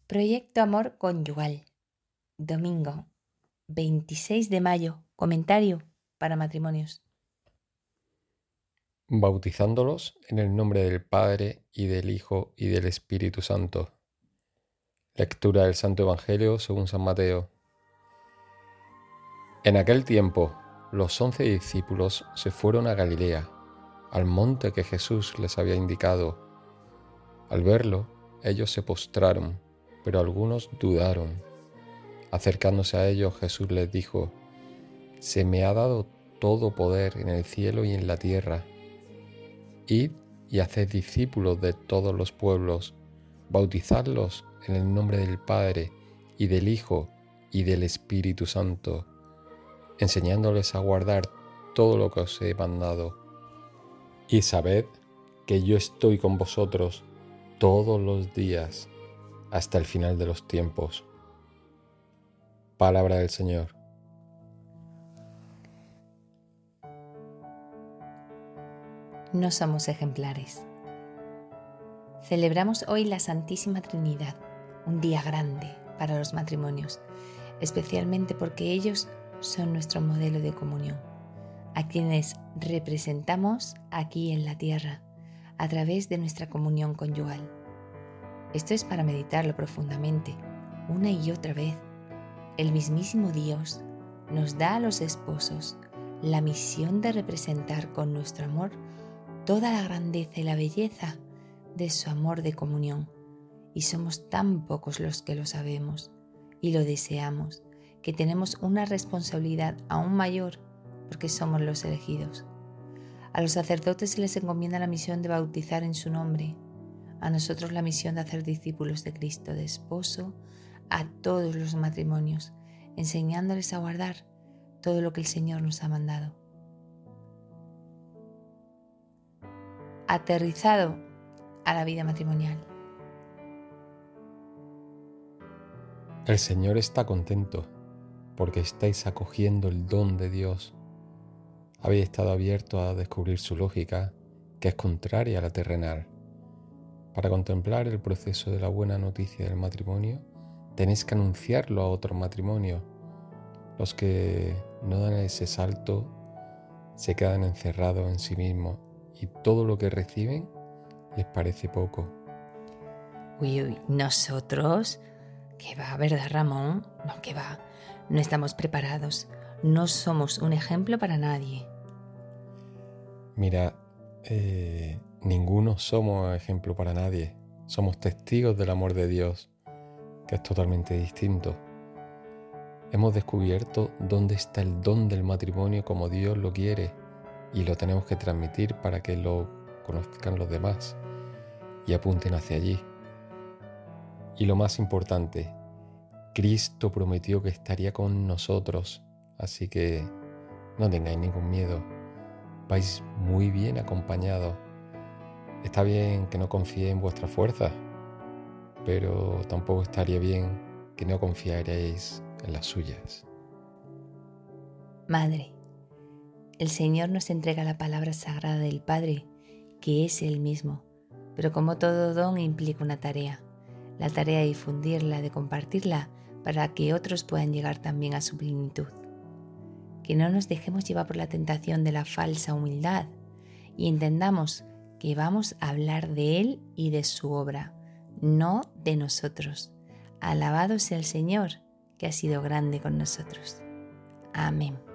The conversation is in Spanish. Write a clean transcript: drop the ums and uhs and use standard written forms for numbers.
Proyecto Amor Conyugal. Domingo 26 de mayo. Comentario para matrimonios. Bautizándolos en el nombre del Padre, y del Hijo, y del Espíritu Santo. Lectura del Santo Evangelio según San Mateo. En aquel tiempo, los 11 discípulos se fueron a Galilea, al monte que Jesús les había indicado. Al verlo, ellos se postraron, pero algunos dudaron. Acercándose a ellos, Jesús les dijo: «Se me ha dado todo poder en el cielo y en la tierra. Id y haced discípulos de todos los pueblos, bautizadlos en el nombre del Padre, y del Hijo, y del Espíritu Santo, enseñándoles a guardar todo lo que os he mandado. Y sabed que yo estoy con vosotros todos los días, hasta el final de los tiempos». Palabra del Señor. No somos ejemplares. Celebramos hoy la Santísima Trinidad, un día grande para los matrimonios, especialmente porque ellos son nuestro modelo de comunión, a quienes representamos aquí en la tierra a través de nuestra comunión conyugal. Esto es para meditarlo profundamente, una y otra vez. El mismísimo Dios nos da a los esposos la misión de representar con nuestro amor toda la grandeza y la belleza de su amor de comunión, y somos tan pocos los que lo sabemos y lo deseamos, que tenemos una responsabilidad aún mayor porque somos los elegidos. A los sacerdotes se les encomienda la misión de bautizar en su nombre, a nosotros la misión de hacer discípulos de Cristo, de esposo a todos los matrimonios, enseñándoles a guardar todo lo que el Señor nos ha mandado. Aterrizado a la vida matrimonial. El Señor está contento porque estáis acogiendo el don de Dios. Habéis estado abiertos a descubrir su lógica, que es contraria a la terrenal. Para contemplar el proceso de la buena noticia del matrimonio, tenéis que anunciarlo a otros matrimonios. Los que no dan ese salto se quedan encerrados en sí mismos y todo lo que reciben les parece poco. Nosotros, ¿qué va, verdad, Ramón? No, ¿qué va? No estamos preparados, no somos un ejemplo para nadie. Mira, ninguno somos ejemplo para nadie. Somos testigos del amor de Dios, que es totalmente distinto. Hemos descubierto dónde está el don del matrimonio como Dios lo quiere, y lo tenemos que transmitir para que lo conozcan los demás y apunten hacia allí. Y lo más importante, Cristo prometió que estaría con nosotros, así que no tengáis ningún miedo. Vais muy bien acompañados. Está bien que no confiéis en vuestras fuerzas, pero tampoco estaría bien que no confiarais en las suyas. Madre, el Señor nos entrega la palabra sagrada del Padre, que es Él mismo, pero como todo don implica una tarea, la tarea de difundirla, de compartirla, para que otros puedan llegar también a su plenitud. Que no nos dejemos llevar por la tentación de la falsa humildad y entendamos que vamos a hablar de Él y de su obra, no de nosotros. Alabado sea el Señor, que ha sido grande con nosotros. Amén.